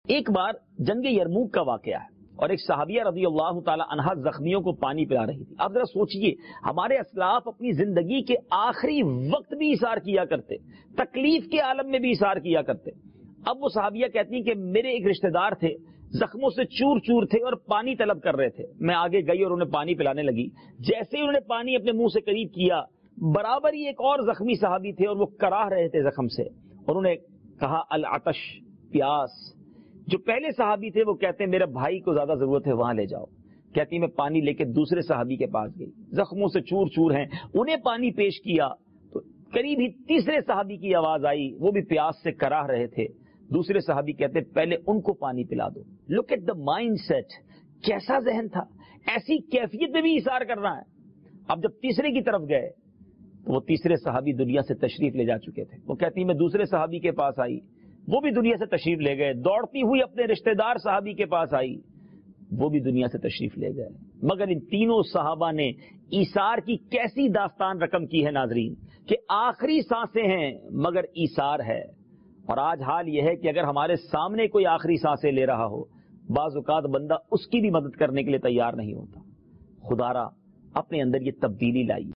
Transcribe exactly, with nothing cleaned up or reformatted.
ایک بار جنگ یرموک کا واقعہ ہے اور ایک صحابیہ رضی اللہ تعالی عنہا زخمیوں کو پانی پلا رہی تھی. آپ ذرا سوچئے، ہمارے اسلاف اپنی زندگی کے آخری وقت بھی ایثار کیا کرتے، تکلیف کے عالم میں بھی ایثار کیا کرتے. اب وہ صحابیہ کہتی ہیں کہ میرے ایک رشتہ دار تھے، زخموں سے چور چور تھے اور پانی طلب کر رہے تھے. میں آگے گئی اور انہیں پانی پلانے لگی. جیسے ہی انہوں نے پانی اپنے منہ سے قریب کیا، برابر ہی ایک اور زخمی صحابی تھے اور وہ کراہ رہے تھے زخم سے، اور انہوں نے کہا العطش، پیاس. جو پہلے صحابی تھے وہ کہتے ہیں میرے بھائی کو زیادہ ضرورت ہے، وہاں لے جاؤ. کہتی میں پانی لے کے دوسرے صحابی کے پاس گئی، زخموں سے چور چور ہیں، انہیں پانی پیش کیا تو قریب ہی تیسرے صحابی کی آواز آئی، وہ بھی پیاس سے کراہ رہے تھے. دوسرے صحابی کہتے پہلے ان کو پانی پلا دو. Look at the mindset, کیسا ذہن تھا، ایسی کیفیت میں بھی ایثار کرنا ہے. اب جب تیسرے کی طرف گئے تو وہ تیسرے صحابی دنیا سے تشریف لے جا چکے تھے. وہ کہتی میں دوسرے صحابی کے پاس آئی، وہ بھی دنیا سے تشریف لے گئے. دوڑتی ہوئی اپنے رشتہ دار صحابی کے پاس آئی، وہ بھی دنیا سے تشریف لے گئے. مگر ان تینوں صحابہ نے ایثار کی کیسی داستان رقم کی ہے ناظرین، کہ آخری سانسیں ہیں مگر ایثار ہے. اور آج حال یہ ہے کہ اگر ہمارے سامنے کوئی آخری سانسیں لے رہا ہو، بعض اوقات بندہ اس کی بھی مدد کرنے کے لیے تیار نہیں ہوتا. خدا را اپنے اندر یہ تبدیلی لائی.